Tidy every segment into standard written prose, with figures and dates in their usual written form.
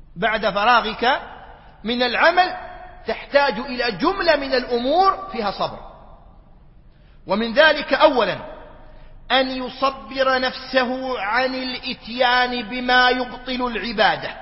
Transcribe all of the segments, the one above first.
بعد فراغك من العمل تحتاج إلى جملة من الأمور فيها صبر. ومن ذلك أولا أن يصبر نفسه عن الإتيان بما يبطل العبادة.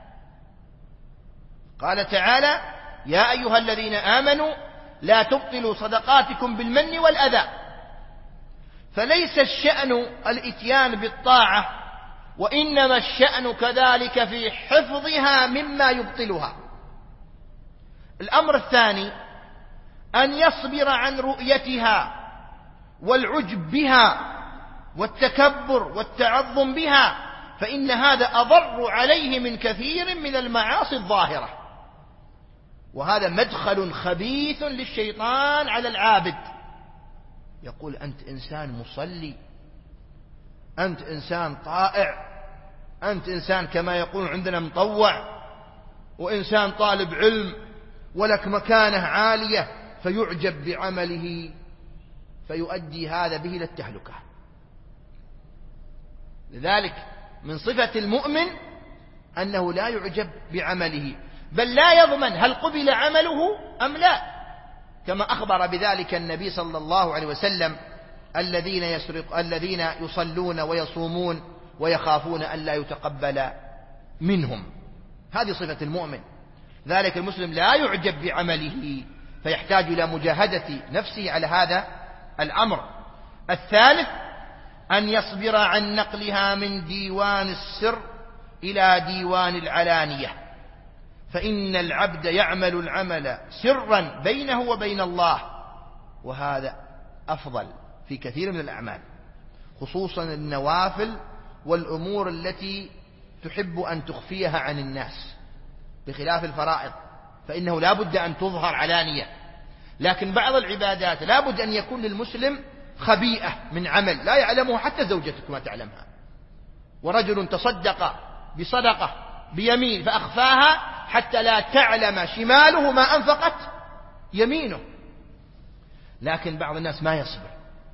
قال تعالى: يا أيها الذين آمنوا لا تبطلوا صدقاتكم بالمن والأذى. فليس الشأن الإتيان بالطاعة، وإنما الشأن كذلك في حفظها مما يبطلها. الأمر الثاني أن يصبر عن رؤيتها والعجب بها والتكبر والتعظم بها، فإن هذا أضر عليه من كثير من المعاصي الظاهرة، وهذا مدخل خبيث للشيطان على العابد. يقول: أنت إنسان مصلي، أنت إنسان طائع، أنت إنسان كما يقول عندنا مطوع، وإنسان طالب علم ولك مكانة عالية، فيعجب بعمله فيؤدي هذا به إلى التهلكة. لذلك من صفة المؤمن أنه لا يعجب بعمله، بل لا يضمن هل قبل عمله أم لا، كما أخبر بذلك النبي صلى الله عليه وسلم: الذين يصلون ويصومون ويخافون أن لا يتقبل منهم. هذه صفة المؤمن. ذلك المسلم لا يعجب بعمله، فيحتاج إلى مجاهدة نفسه على هذا الأمر. الثالث أن يصبر عن نقلها من ديوان السر إلى ديوان العلانية، فإن العبد يعمل العمل سرا بينه وبين الله، وهذا أفضل في كثير من الأعمال، خصوصا النوافل والأمور التي تحب أن تخفيها عن الناس، بخلاف الفرائض فإنه لا بد أن تظهر علانية. لكن بعض العبادات لا بد أن يكون للمسلم خبيئة من عمل لا يعلمه حتى زوجتك ما تعلمها. ورجل تصدق بصدقة بيمين فأخفاها حتى لا تعلم شماله ما أنفقت يمينه. لكن بعض الناس ما يصبر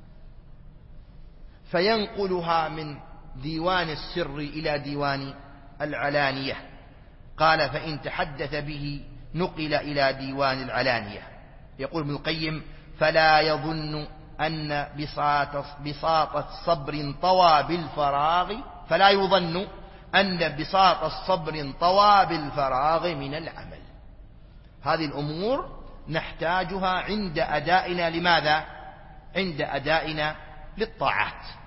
فينقلها من ديوان السر إلى ديوان العلانية. قال: فإن تحدث به نقل إلى ديوان العلانية. يقول ابن القيم: فلا يظن أن بساط الصبر طوى بالفراغ طوى بالفراغ من العمل. هذه الأمور نحتاجها عند أدائنا لماذا؟ عند أدائنا للطاعات.